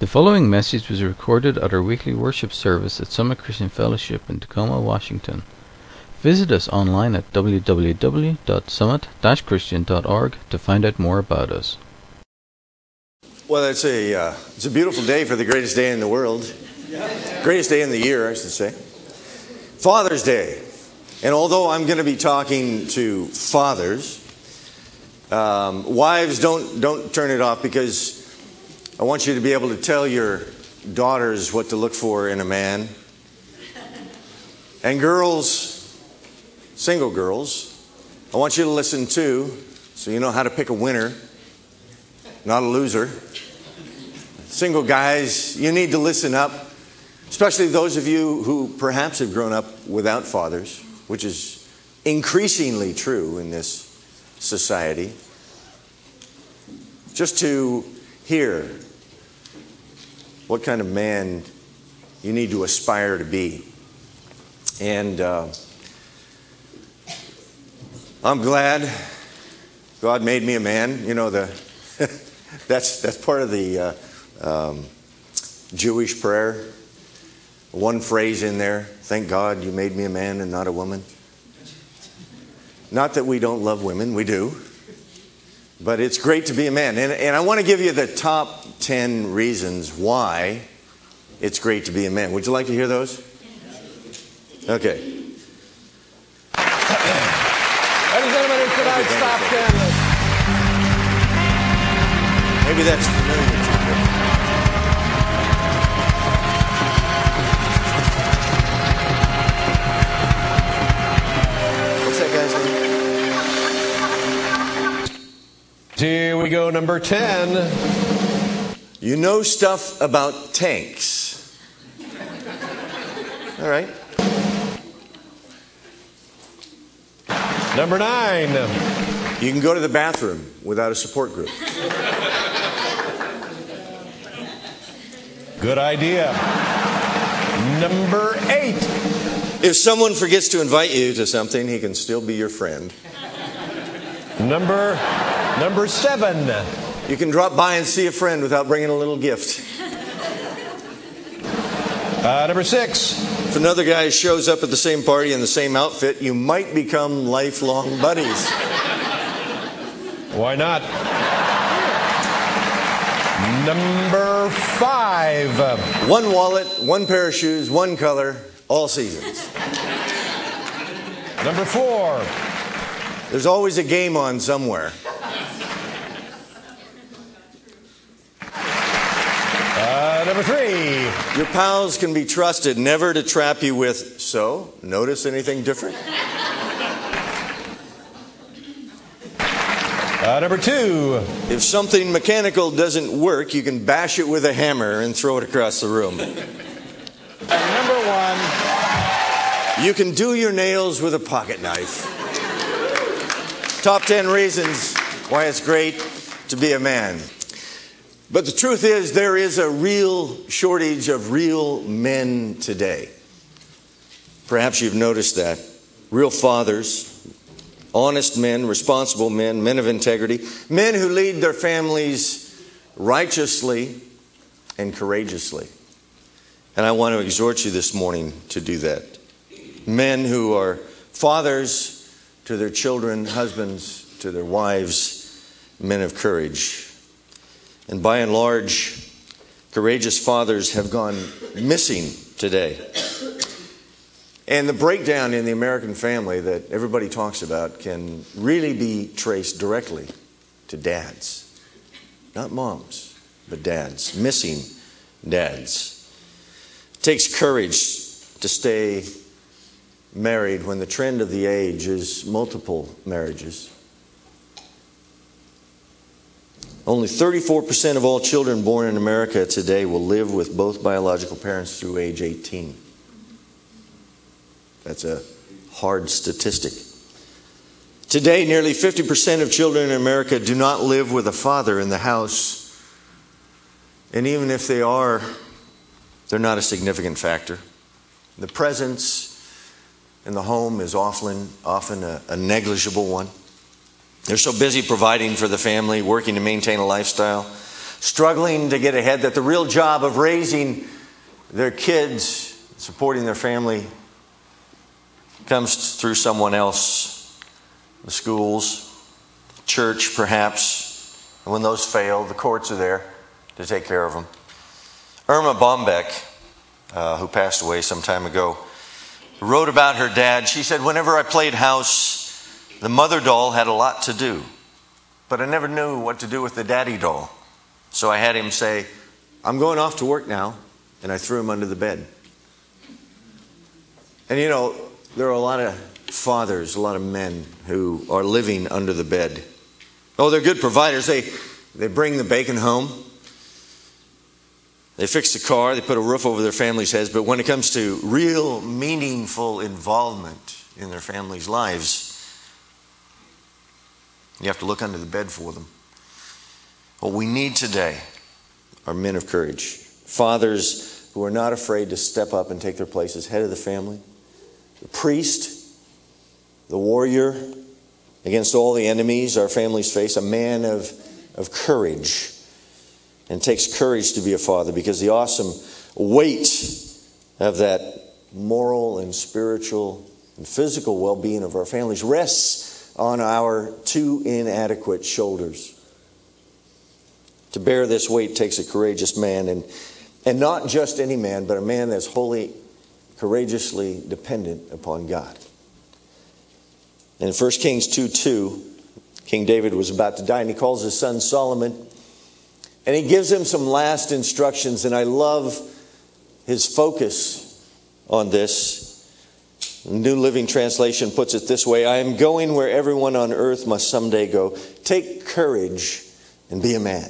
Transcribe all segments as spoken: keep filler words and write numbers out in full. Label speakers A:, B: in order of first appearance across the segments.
A: The following message was recorded at our weekly worship service at Summit Christian Fellowship in Tacoma, Washington. Visit us online at w w w dot summit dash christian dot org to find out more about us.
B: Well, it's a uh, it's a beautiful day for the greatest day in the world, greatest day in the year, I should say, Father's Day. And although I'm going to be talking to fathers, um, wives, don't don't turn it off, because I want you to be able to tell your daughters what to look for in a man. And girls, single girls, I want you to listen too, so you know how to pick a winner, not a loser. Single guys, you need to listen up, especially those of you who perhaps have grown up without fathers, which is increasingly true in this society. Just to hear what kind of man you need to aspire to be. And uh, I'm glad God made me a man. You know, the that's that's part of the uh, um, Jewish prayer. One phrase in there: "Thank God you made me a man and not a woman." Not that we don't love women, we do. But it's great to be a man. And, and I want to give you the top ten reasons why it's great to be a man. Would you like to hear those? Okay.
C: Ladies and gentlemen, it's tonight's top ten list.
B: Maybe that's familiar to you. What's that guy's name?
C: Here we go, number ten.
B: You know stuff about tanks. All right.
C: Number nine.
B: You can go to the bathroom without a support group.
C: Good idea. Number eight.
B: If someone forgets to invite you to something, he can still be your friend.
C: Number number seven.
B: You can drop by and see a friend without bringing a little gift.
C: Uh, number six.
B: If another guy shows up at the same party in the same outfit, you might become lifelong buddies.
C: Why not? Number five.
B: One wallet, one pair of shoes, one color, all seasons.
C: Number four.
B: There's always a game on somewhere.
C: Uh, number three.
B: Your pals can be trusted never to trap you with, "So, notice anything different?"
C: Uh, number two.
B: If something mechanical doesn't work, you can bash it with a hammer and throw it across the room.
C: And number one.
B: You can do your nails with a pocket knife. Top ten reasons why it's great to be a man. But the truth is, there is a real shortage of real men today. Perhaps you've noticed that. Real fathers, honest men, responsible men, men of integrity, men who lead their families righteously and courageously. And I want to exhort you this morning to do that. Men who are fathers to their children, husbands to their wives, men of courage. And by and large, courageous fathers have gone missing today. And the breakdown in the American family that everybody talks about can really be traced directly to dads. Not moms, but dads. Missing dads. It takes courage to stay married when the trend of the age is multiple marriages. Only thirty-four percent of all children born in America today will live with both biological parents through age eighteen. That's a hard statistic. Today, nearly fifty percent of children in America do not live with a father in the house. And even if they are, they're not a significant factor. The presence in the home is often, often a, a negligible one. They're so busy providing for the family, working to maintain a lifestyle, struggling to get ahead, that the real job of raising their kids, supporting their family, comes through someone else, the schools, church perhaps. And when those fail, the courts are there to take care of them. Irma Bombeck, uh, who passed away some time ago, wrote about her dad. She said, whenever I played house, the mother doll had a lot to do, but I never knew what to do with the daddy doll. So I had him say, I'm going off to work now, and I threw him under the bed. And you know, there are a lot of fathers, a lot of men who are living under the bed. Oh, they're good providers. They, they bring the bacon home. They fix the car. They put a roof over their family's heads. But when it comes to real meaningful involvement in their family's lives, you have to look under the bed for them. What we need today are men of courage. Fathers who are not afraid to step up and take their place as head of the family. The priest, the warrior against all the enemies our families face. A man of, of courage. And it takes courage to be a father, because the awesome weight of that moral and spiritual and physical well-being of our families rests on our too inadequate shoulders. To bear this weight takes a courageous man, and, and not just any man, but a man that's wholly, courageously dependent upon God. And in First Kings two two, King David was about to die, and he calls his son Solomon, and he gives him some last instructions, and I love his focus on this. The New Living Translation puts it this way: I am going where everyone on earth must someday go. Take courage and be a man.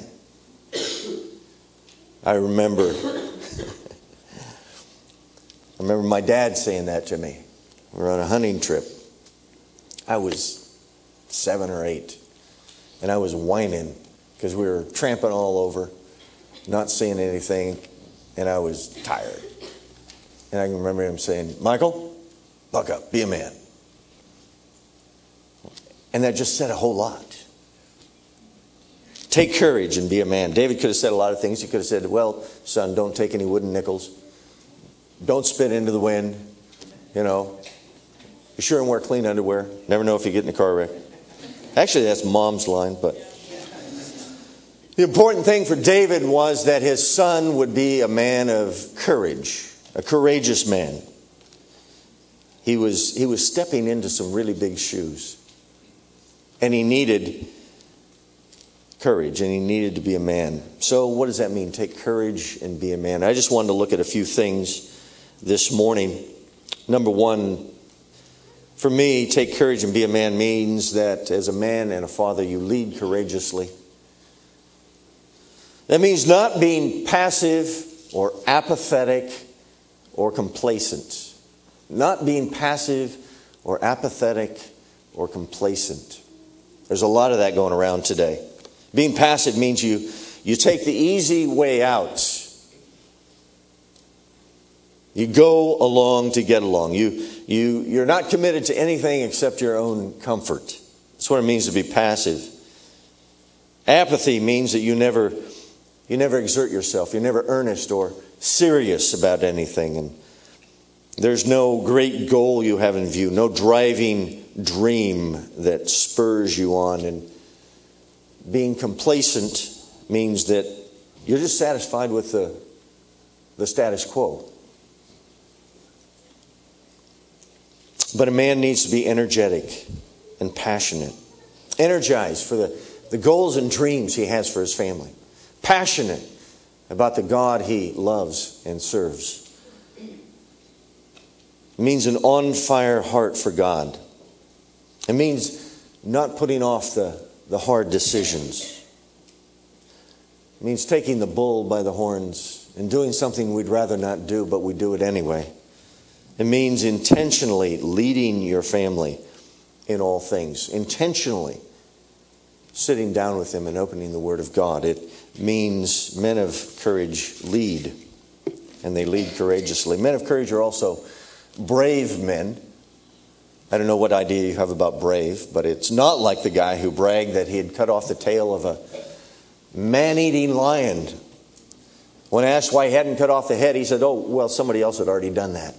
B: I remember, I remember my dad saying that to me. We were on a hunting trip. I was seven or eight, and I was whining because we were tramping all over, not seeing anything, and I was tired. And I can remember him saying, Michael, buck up, be a man. And that just said a whole lot. Take courage and be a man. David could have said a lot of things. He could have said, well, son, don't take any wooden nickels. Don't spit into the wind. You know, be sure and wear clean underwear. Never know if you get in a car wreck. Actually, that's mom's line, but the important thing for David was that his son would be a man of courage, a courageous man. He was, he was stepping into some really big shoes. And he needed courage, and he needed to be a man. So what does that mean? Take courage and be a man. I just wanted to look at a few things this morning. Number one, for me, take courage and be a man means that as a man and a father, you lead courageously. That means not being passive or apathetic or complacent. Not being passive or apathetic or complacent. There's a lot of that going around today. Being passive means you, you take the easy way out. You go along to get along. You, you, you're not committed to anything except your own comfort. That's what it means to be passive. Apathy means that you never, you never exert yourself. You're never earnest or serious about anything. And there's no great goal you have in view. No driving dream that spurs you on. And being complacent means that you're just satisfied with the, the status quo. But a man needs to be energetic and passionate. Energized for the, the goals and dreams he has for his family. Passionate about the God he loves and serves. It means an on-fire heart for God. It means not putting off the, the hard decisions. It means taking the bull by the horns and doing something we'd rather not do, but we do it anyway. It means intentionally leading your family in all things. Intentionally sitting down with them and opening the Word of God. It means men of courage lead, and they lead courageously. Men of courage are also brave men. I don't know what idea you have about brave, but it's not like the guy who bragged that he had cut off the tail of a man-eating lion. When asked why he hadn't cut off the head, he said, oh, well, somebody else had already done that.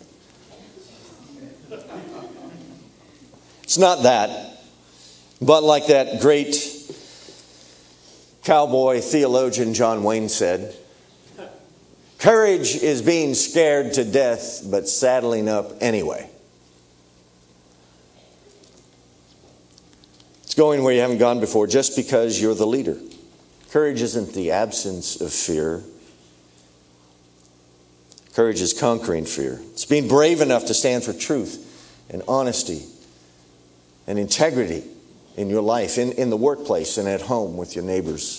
B: It's not that, but like that great cowboy theologian John Wayne said, courage is being scared to death, but saddling up anyway. It's going where you haven't gone before just because you're the leader. Courage isn't the absence of fear. Courage is conquering fear. It's being brave enough to stand for truth and honesty and integrity in your life, in, in the workplace and at home with your neighbors.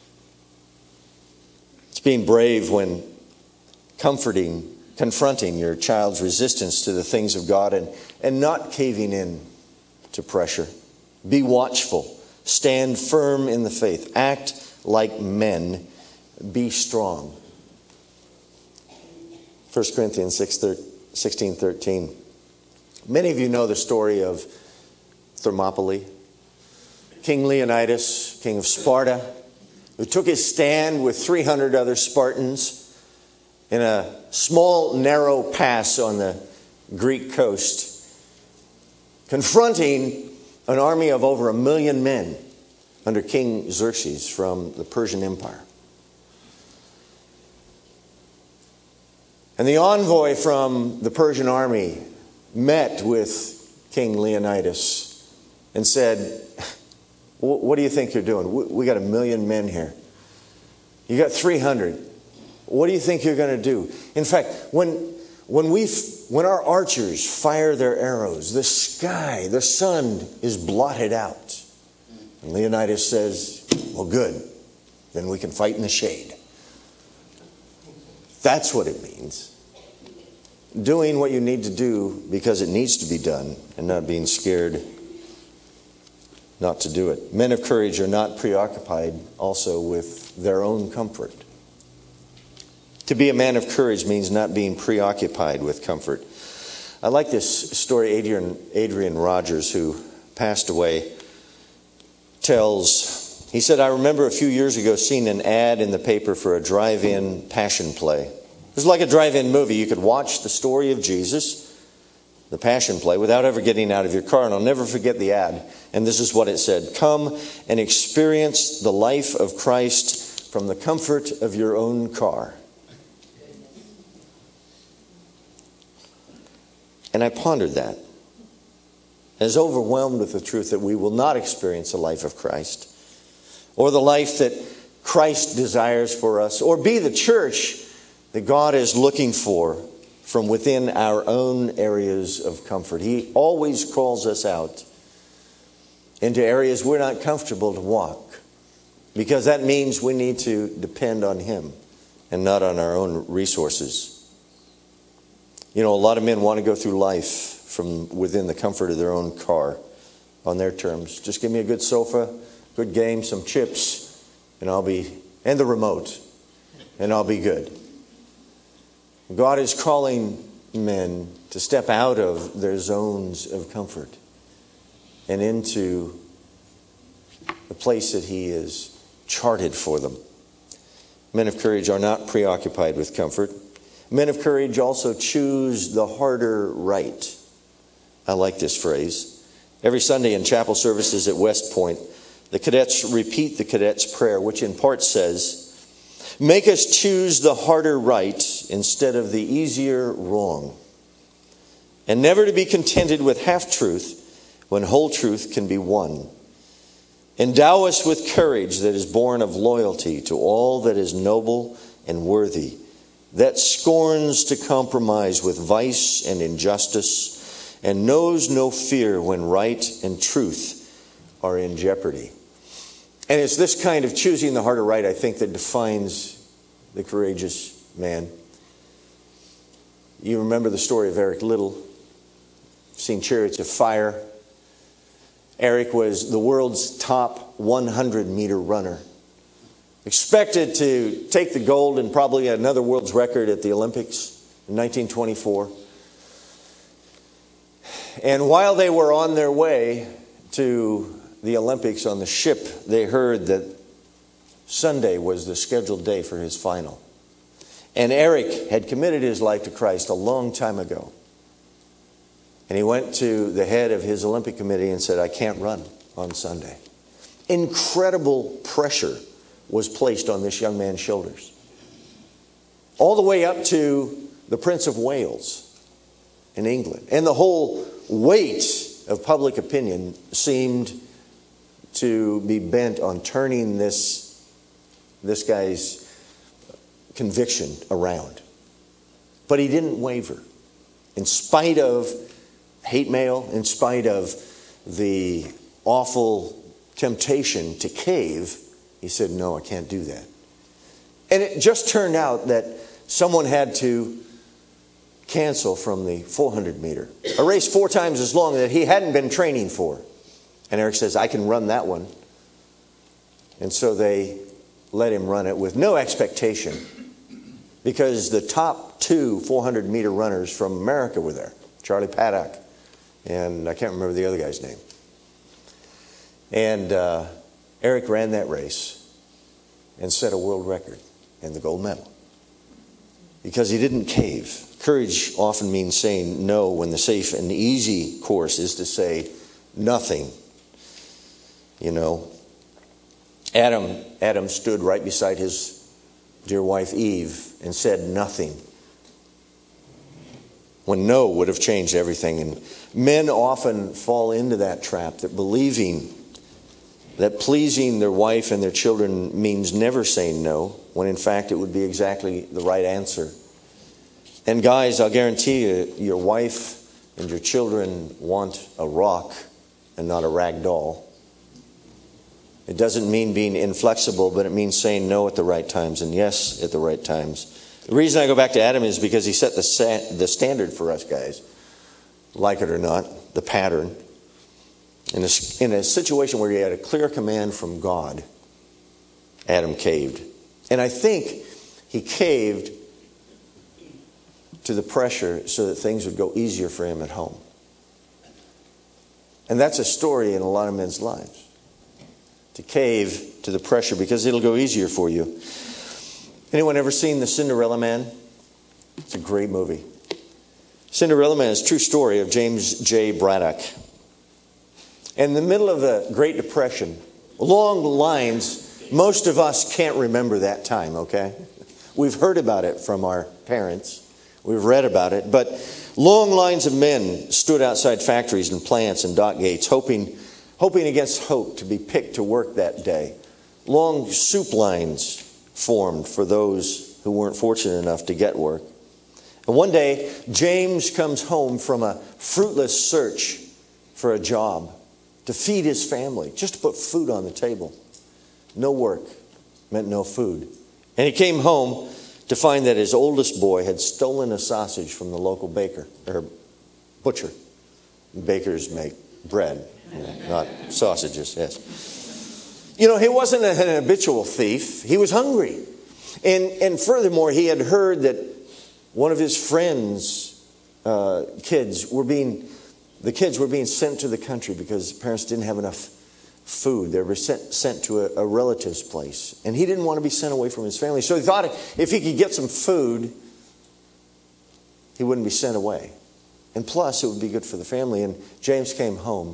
B: It's being brave when comforting, confronting your child's resistance to the things of God and, and not caving in to pressure. Be watchful. Stand firm in the faith. Act like men. Be strong. First Corinthians sixteen thirteen. Many of you know the story of Thermopylae. King Leonidas, king of Sparta, who took his stand with three hundred other Spartans in a small, narrow pass on the Greek coast, confronting an army of over a million men under King Xerxes from the Persian Empire. And the envoy from the Persian army met with King Leonidas and said, what do you think you're doing? We got a million men here. You got three hundred. What do you think you're going to do? In fact, when when we when our archers fire their arrows, the sky, the sun is blotted out. And Leonidas says, well, good. Then we can fight in the shade. That's what it means. Doing what you need to do because it needs to be done and not being scared not to do it. Men of courage are not preoccupied also with their own comfort. To be a man of courage means not being preoccupied with comfort. I like this story. Adrian, Adrian Rogers, who passed away, tells, he said, I remember a few years ago seeing an ad in the paper for a drive-in passion play. It was like a drive-in movie. You could watch the story of Jesus, the passion play, without ever getting out of your car. And I'll never forget the ad. And this is what it said. Come and experience the life of Christ from the comfort of your own car. And I pondered that. I was overwhelmed with the truth that we will not experience the life of Christ, or the life that Christ desires for us, or be the church that God is looking for from within our own areas of comfort. He always calls us out into areas we're not comfortable to walk, because that means we need to depend on Him and not on our own resources. You know, a lot of men want to go through life from within the comfort of their own car on their terms. Just give me a good sofa, good game, some chips, and I'll be, and the remote, and I'll be good. God is calling men to step out of their zones of comfort and into the place that He has charted for them. Men of courage are not preoccupied with comfort. Men of courage also choose the harder right. I like this phrase. Every Sunday in chapel services at West Point, the cadets repeat the cadets' prayer, which in part says, make us choose the harder right instead of the easier wrong. And never to be contented with half-truth when whole truth can be won. Endow us with courage that is born of loyalty to all that is noble and worthy, that scorns to compromise with vice and injustice, and knows no fear when right and truth are in jeopardy. And it's this kind of choosing the harder right, I think, that defines the courageous man. You remember the story of Eric Liddell. You've seen Chariots of Fire. Eric was the world's top one hundred meter runner. Expected to take the gold and probably another world's record at the Olympics in nineteen twenty-four. And while they were on their way to the Olympics on the ship, they heard that Sunday was the scheduled day for his final. And Eric had committed his life to Christ a long time ago. And he went to the head of his Olympic committee and said, I can't run on Sunday. Incredible pressure was placed on this young man's shoulders. All the way up to the Prince of Wales in England. And the whole weight of public opinion seemed to be bent on turning this, this guy's conviction around. But he didn't waver. In spite of hate mail, in spite of the awful temptation to cave, he said, no, I can't do that. And it just turned out that someone had to cancel from the four hundred meter, a race four times as long that he hadn't been training for. And Eric says, I can run that one. And so they let him run it with no expectation, because the top two four hundred meter runners from America were there. Charlie Paddock, and I can't remember the other guy's name. And uh, Eric ran that race and set a world record and the gold medal. Because he didn't cave. Courage often means saying no when the safe and easy course is to say nothing. You know, Adam, Adam stood right beside his dear wife Eve and said nothing, when no would have changed everything. And men often fall into that trap, that believing that pleasing their wife and their children means never saying no, when in fact it would be exactly the right answer. And guys, I'll guarantee you, your wife and your children want a rock and not a rag doll. It doesn't mean being inflexible, but it means saying no at the right times and yes at the right times. The reason I go back to Adam is because he set the sa- the standard for us guys, like it or not, the pattern. In a, in a situation where he had a clear command from God, Adam caved. And I think he caved to the pressure so that things would go easier for him at home. And that's a story in a lot of men's lives. To cave to the pressure because it'll go easier for you. Anyone ever seen The Cinderella Man? It's a great movie. Cinderella Man is a true story of James J. Braddock. In the middle of the Great Depression, along the lines, most of us can't remember that time, okay? We've heard about it from our parents. We've read about it. But long lines of men stood outside factories and plants and dock gates, hoping, hoping against hope to be picked to work that day. Long soup lines formed for those who weren't fortunate enough to get work. And one day, James comes home from a fruitless search for a job to feed his family, just to put food on the table. No work meant no food. And he came home to find that his oldest boy had stolen a sausage from the local baker, or butcher. Bakers make bread, not sausages, yes. You know, he wasn't an habitual thief. He was hungry. And, and furthermore, he had heard that one of his friends' uh, kids were being, the kids were being sent to the country because parents didn't have enough food. They were sent, sent to a, a relative's place. And he didn't want to be sent away from his family. So he thought if he could get some food, he wouldn't be sent away. And plus, it would be good for the family. And James came home.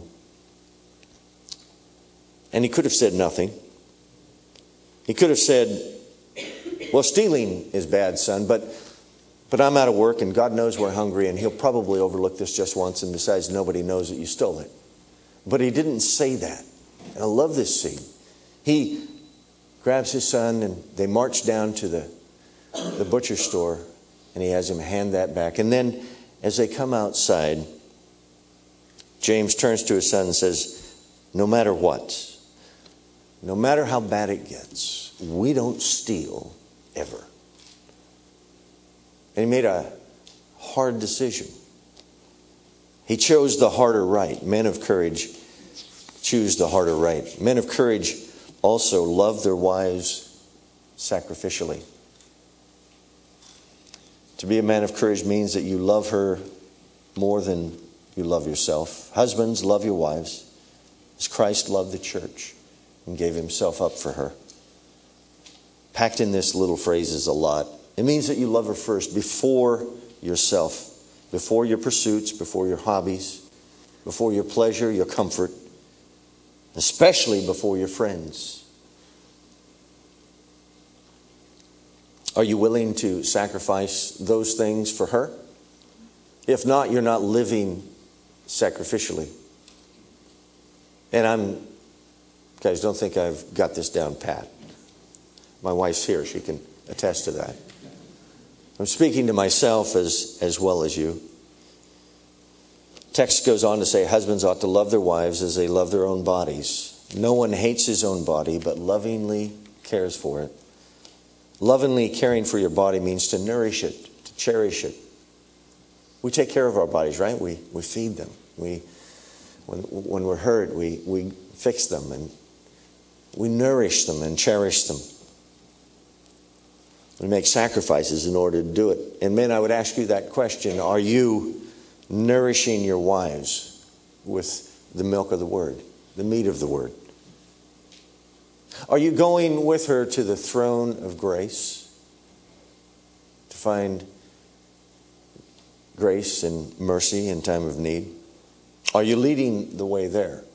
B: And he could have said nothing. He could have said, well, stealing is bad, son, but but I'm out of work and God knows we're hungry and he'll probably overlook this just once and besides nobody knows that you stole it. But he didn't say that. And I love this scene. He grabs his son and they march down to the, the butcher store and he has him hand that back. And then as they come outside, James turns to his son and says, no matter what, no matter how bad it gets, we don't steal ever. And he made a hard decision. He chose the harder right. Men of courage choose the harder right. Men of courage also love their wives sacrificially. To be a man of courage means that you love her more than you love yourself. Husbands, love your wives as Christ loved the church and gave himself up for her. packed in this little phrase is a lot. It means that you love her first, before yourself, before your pursuits, before your hobbies, before your pleasure, your comfort, especially before your friends. Are you willing to sacrifice those things for her? If not, you're not living sacrificially. And I'm, guys, don't think I've got this down pat. My wife's here. She can attest to that. I'm speaking to myself as, as well as you. Text goes on to say, husbands ought to love their wives as they love their own bodies. No one hates his own body, but lovingly cares for it. Lovingly caring for your body means to nourish it, to cherish it. We take care of our bodies, right? We we feed them. We when when we're hurt, we, we fix them and we nourish them and cherish them. We make sacrifices in order to do it. And men, I would ask you that question. Are you nourishing your wives with the milk of the Word, the meat of the Word? Are you going with her to the throne of grace to find grace and mercy in time of need? Are you leading the way there?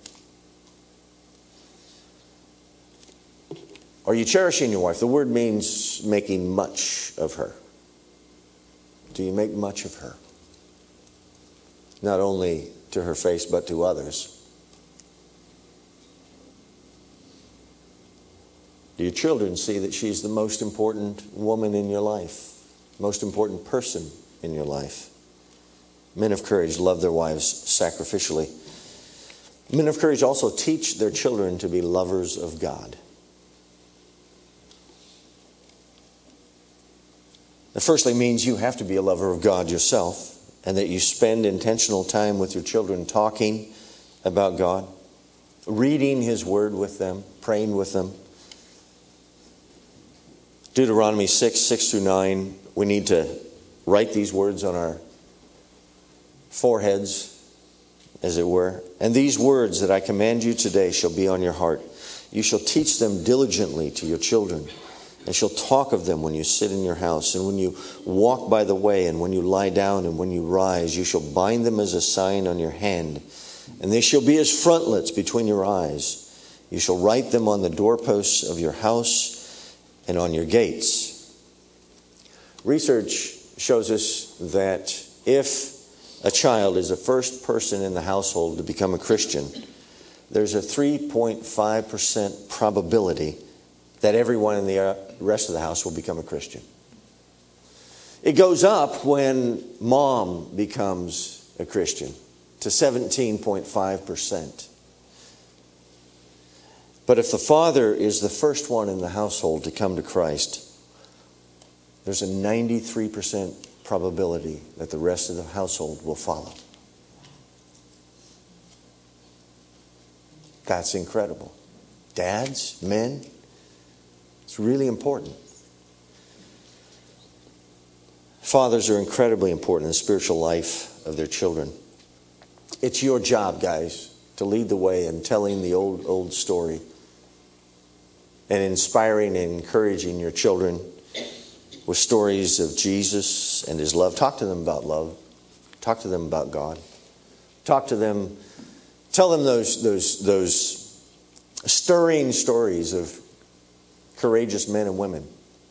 B: Are you cherishing your wife? The word means making much of her. Do you make much of her? Not only to her face, but to others. Do your children see that she's the most important woman in your life? Most important person in your life? Men of courage love their wives sacrificially. Men of courage also teach their children to be lovers of God. That firstly means you have to be a lover of God yourself, and that you spend intentional time with your children talking about God, reading His Word with them, praying with them. Deuteronomy six, six through nine, we need to write these words on our foreheads, as it were. And these words that I command you today shall be on your heart. You shall teach them diligently to your children, and shall talk of them when you sit in your house, and when you walk by the way, and when you lie down, and when you rise. You shall bind them as a sign on your hand, and they shall be as frontlets between your eyes. You shall write them on the doorposts of your house and on your gates. Research shows us that if a child is the first person in the household to become a Christian, there's a three point five percent probability that everyone in the rest of the house will become a Christian. It goes up when mom becomes a Christian to seventeen point five percent. But if the father is the first one in the household to come to Christ, there's a ninety-three percent probability that the rest of the household will follow. That's incredible. Dads, men, it's really important. Fathers are incredibly important in the spiritual life of their children. It's your job, guys, to lead the way in telling the old, old story and inspiring and encouraging your children with stories of Jesus and His love. Talk to them about love. Talk to them about God. Talk to them. Tell them those, those, those stirring stories of courageous men and women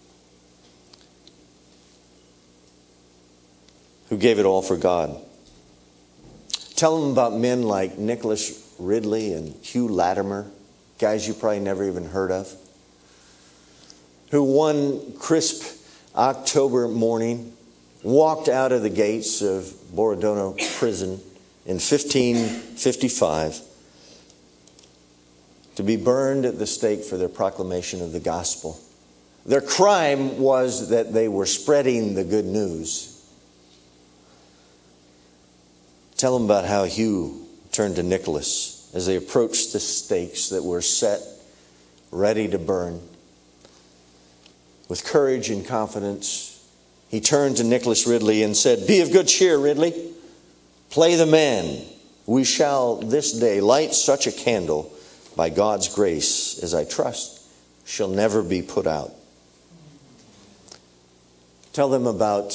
B: who gave it all for God. Tell them about men like Nicholas Ridley and Hugh Latimer, guys you probably never even heard of, who one crisp October morning walked out of the gates of Borodono prison in fifteen fifty-five to be burned at the stake for their proclamation of the gospel. Their crime was that they were spreading the good news. Tell them about how Hugh turned to Nicholas as they approached the stakes that were set, ready to burn. With courage and confidence, he turned to Nicholas Ridley and said, "Be of good cheer, Ridley. Play the man. We shall this day light such a candle by God's grace as I trust shall never be put out." Tell them about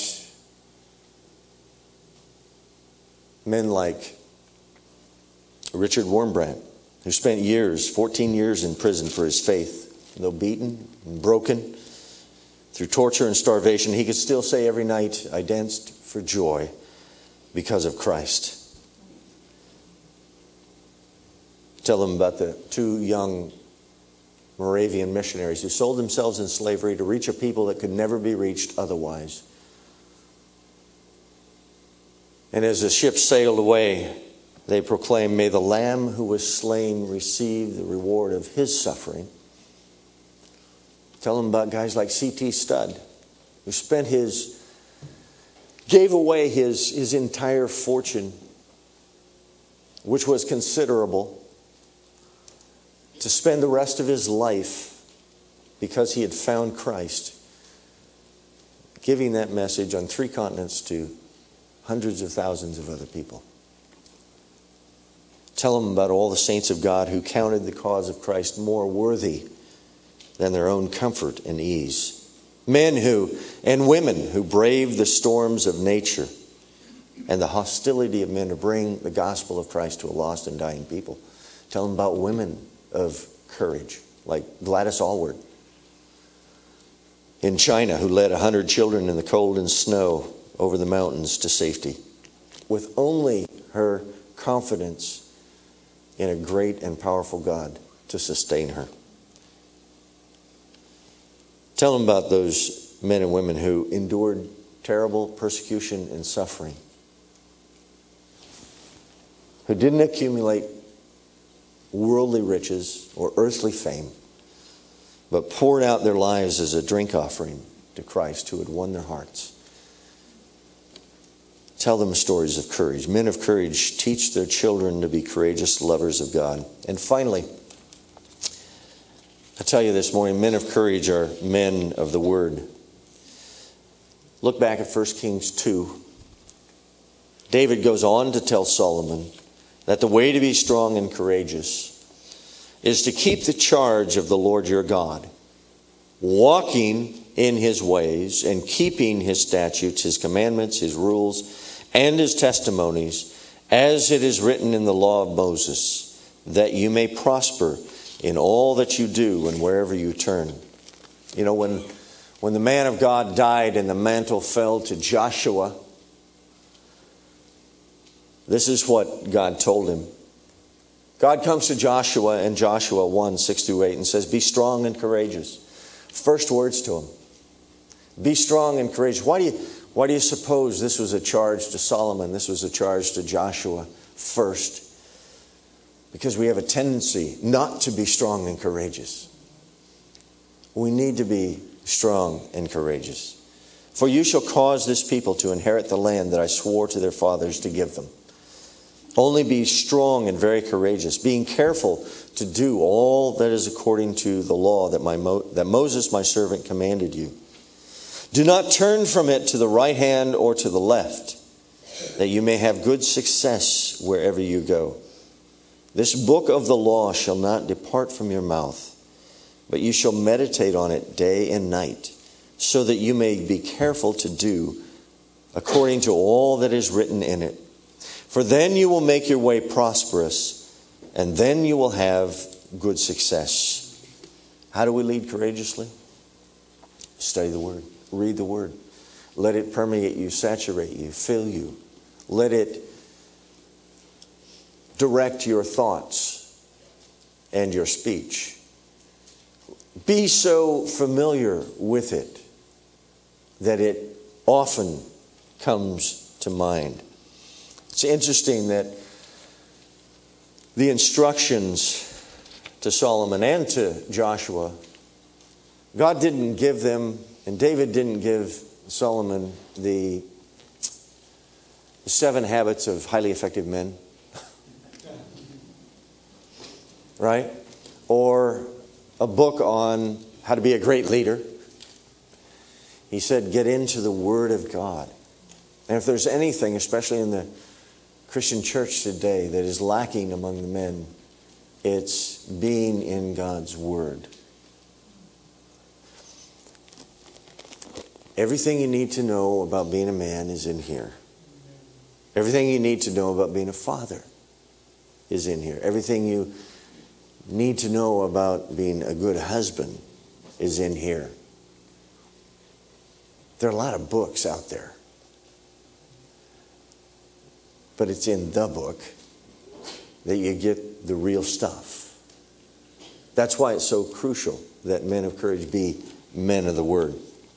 B: men like Richard Wurmbrand, who spent years, fourteen years in prison for his faith. Though beaten and broken through torture and starvation, he could still say every night, "I danced for joy because of Christ." Tell them about the two young Moravian missionaries who sold themselves in slavery to reach a people that could never be reached otherwise. And as the ship sailed away, they proclaimed, "May the Lamb who was slain receive the reward of his suffering." Tell them about guys like C T Studd, who spent his, gave away his, his entire fortune, which was considerable, to spend the rest of his life, because he had found Christ, giving that message on three continents to hundreds of thousands of other people. Tell them about all the saints of God who counted the cause of Christ more worthy than their own comfort and ease. Men who, and women who braved the storms of nature and the hostility of men to bring the gospel of Christ to a lost and dying people. Tell them about women of courage, like Gladys Aylward in China, who led a hundred children in the cold and snow over the mountains to safety, with only her confidence in a great and powerful God to sustain her. Tell them about those men and women who endured terrible persecution and suffering, who didn't accumulate worldly riches or earthly fame, but poured out their lives as a drink offering to Christ, who had won their hearts. Tell them stories of courage. Men of courage teach their children to be courageous lovers of God. And finally, I tell you this morning, men of courage are men of the Word. Look back at First Kings two. David goes on to tell Solomon that the way to be strong and courageous is to keep the charge of the Lord your God, walking in his ways and keeping his statutes, his commandments, his rules, and his testimonies, as it is written in the law of Moses, that you may prosper in all that you do and wherever you turn. You know, when, when the man of God died and the mantle fell to Joshua, this is what God told him. God comes to Joshua in Joshua one, six through eight and says, "Be strong and courageous." First words to him. Be strong and courageous. Why do you, why do you suppose this was a charge to Solomon? This was a charge to Joshua first. Because we have a tendency not to be strong and courageous. We need to be strong and courageous. "For you shall cause this people to inherit the land that I swore to their fathers to give them. Only be strong and very courageous, being careful to do all that is according to the law that, my Mo- that Moses my servant commanded you. Do not turn from it to the right hand or to the left, that you may have good success wherever you go. This book of the law shall not depart from your mouth, but you shall meditate on it day and night, so that you may be careful to do according to all that is written in it. For then you will make your way prosperous, and then you will have good success." How do we lead courageously? Study the Word. Read the Word. Let it permeate you, saturate you, fill you. Let it direct your thoughts and your speech. Be so familiar with it that it often comes to mind. It's interesting that the instructions to Solomon and to Joshua, God didn't give them, and David didn't give Solomon the seven habits of highly effective men. Right? Or a book on how to be a great leader. He said, get into the Word of God. And if there's anything, especially in the Christian church today, that is lacking among the men, it's being in God's Word. Everything you need to know about being a man is in here. Everything you need to know about being a father is in here. Everything you need to know about being a good husband is in here. There are a lot of books out there. But it's in the book that you get the real stuff. That's why it's so crucial that men of courage be men of the Word.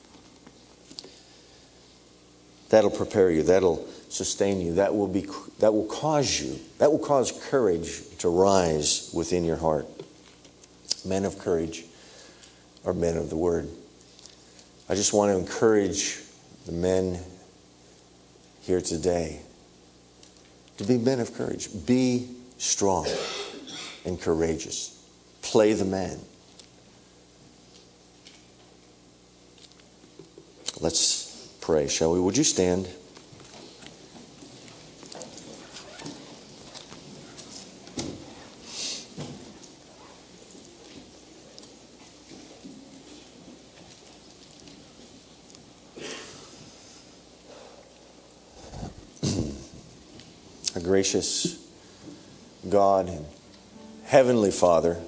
B: That'll prepare you. That'll sustain you. That will be. That will cause you. That will cause courage to rise within your heart. Men of courage are men of the Word. I just want to encourage the men here today to be men of courage. Be strong and courageous. Play the man. Let's pray, shall we? Would you stand? Our gracious God and Heavenly Father,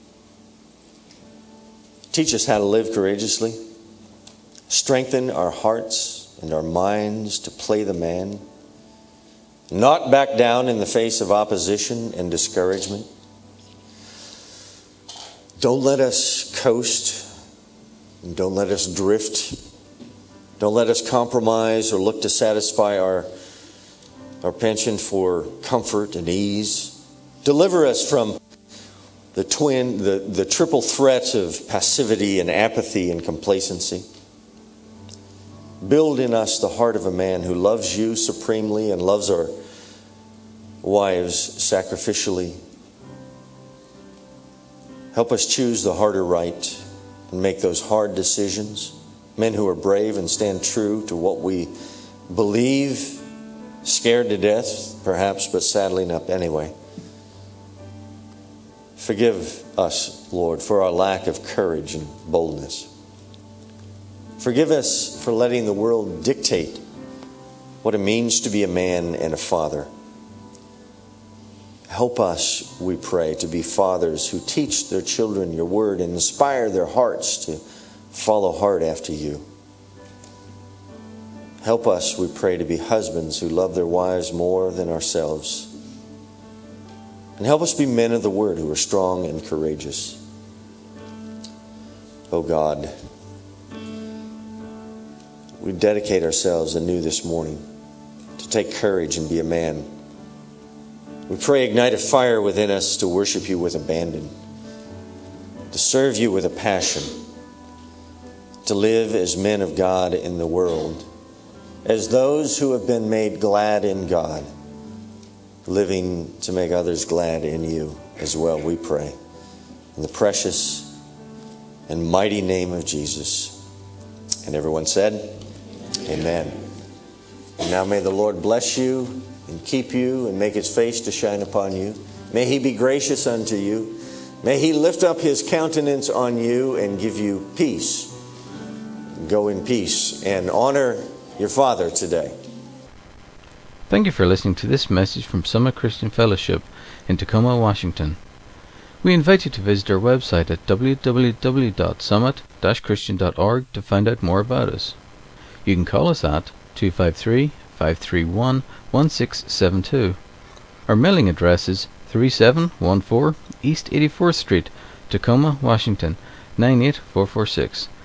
B: teach us how to live courageously. Strengthen our hearts and our minds to play the man. Not back down in the face of opposition and discouragement. Don't let us coast. And don't let us drift. Don't let us compromise or look to satisfy our, our penchant for comfort and ease. Deliver us from the twin, the, the triple threat of passivity and apathy and complacency. Build in us the heart of a man who loves you supremely and loves our wives sacrificially. Help us choose the harder right and make those hard decisions. Men who are brave and stand true to what we believe, scared to death, perhaps, but sadly enough anyway. Forgive us, Lord, for our lack of courage and boldness. Forgive us for letting the world dictate what it means to be a man and a father. Help us, we pray, to be fathers who teach their children your word and inspire their hearts to follow hard after you. Help us, we pray, to be husbands who love their wives more than ourselves. And help us be men of the word who are strong and courageous. Oh God, we dedicate ourselves anew this morning to take courage and be a man. We pray, ignite a fire within us to worship you with abandon, to serve you with a passion, to live as men of God in the world, as those who have been made glad in God, living to make others glad in you as well, we pray. In the precious and mighty name of Jesus. And everyone said, Amen. And now may the Lord bless you and keep you and make his face to shine upon you. May he be gracious unto you. May he lift up his countenance on you and give you peace. Go in peace and honor your Father today.
A: Thank you for listening to this message from Summit Christian Fellowship in Tacoma, Washington. We invite you to visit our website at w w w dot summit dash christian dot org to find out more about us. You can call us at two five three, five three one, one six seven two. Our mailing address is three seven one four East eighty-fourth Street, Tacoma, Washington, nine eight four four six.